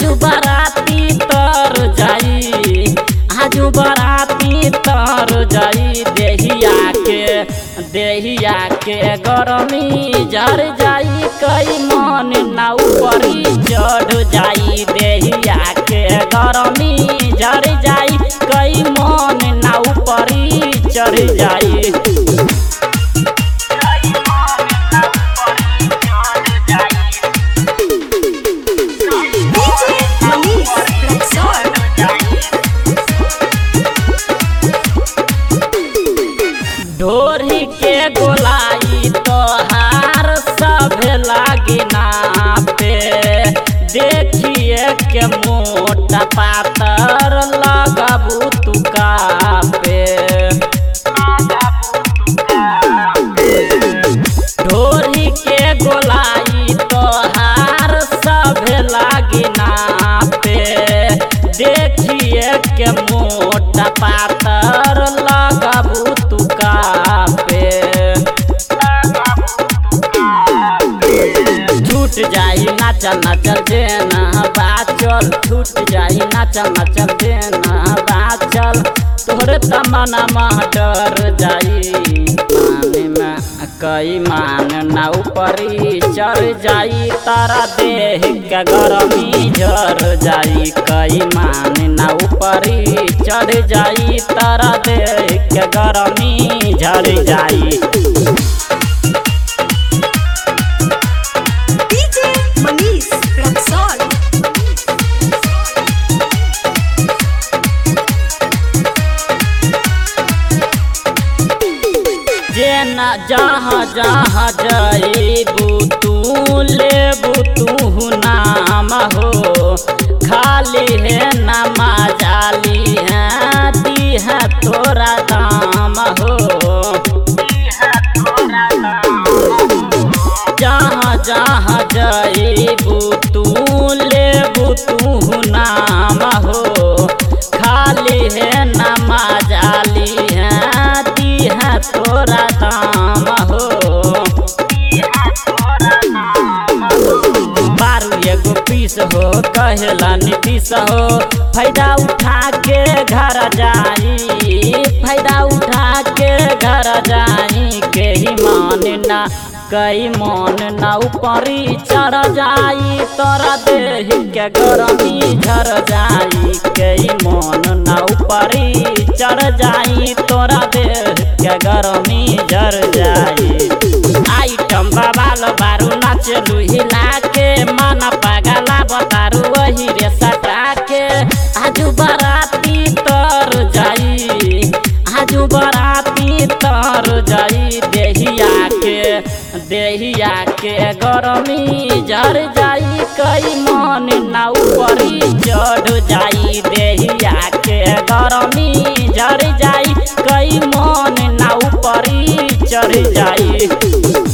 आजू बाराती तर जाई, आजू बाराती तर जाई। देहिया के गरमी जर जाई, कई मन ना ऊपरी चढ़ जाई। देहिया के गरमी जर जाई, कई मन ना ऊपरी चढ़ जाई। ढोरी के गोलाई तोहार सब लागी नापे, देखिए के मोटा पातर लगबू तू कापे। ढोरी के गोलाई तोहार सब लागी नापे, देखिए के मोटा पातर लगबू तू कापे। छूट जाई नाचल नाचल देना बाचल, छूट जाई नाचल नाचल देना बाचल। तोहरे तमन्ना में डर जाई, माने में कई मान ना ऊपरी चढ़ जाई। तारा देह के गरमी झर जाई, कई मान ना ऊपरी चढ़ जाई। तारा देह के गरमी झर जाई। जेना जहाँ जहाँ जाइबू तू लेबू तू नाम हो, खाली है नमा जाली है दी है तोरा दाम हो। जहाँ जहाँ जाइबू तू लेबू तू नाम हो, खाली है नमा जाली है दी है तोरा दाम हो। बारू एगो पीस हो कहेला नीतीश हो, फायदा उठा के घर जाई, फायदा उठा के घर जाई। के ही मान ना कई मन ना ऊपरी चढ़ जाई, तोरा देह के गरमी झर जाई। कई मन ना ऊपरी चढ़ जाई, तोरा देह के गरमी झर जाई। आइटम बवाल बारू नाचलू हिला के, मन पगला बतारू वही रे सटा के। आजू बाराती तर जाई, आजू बाराती तर जाई। देहिया के गरमी झर जाई, कई मन ना ऊपरी चढ़ जाई। देहिया के गरमी झर जाई, कई मन ना ऊपरी चढ़ जाई।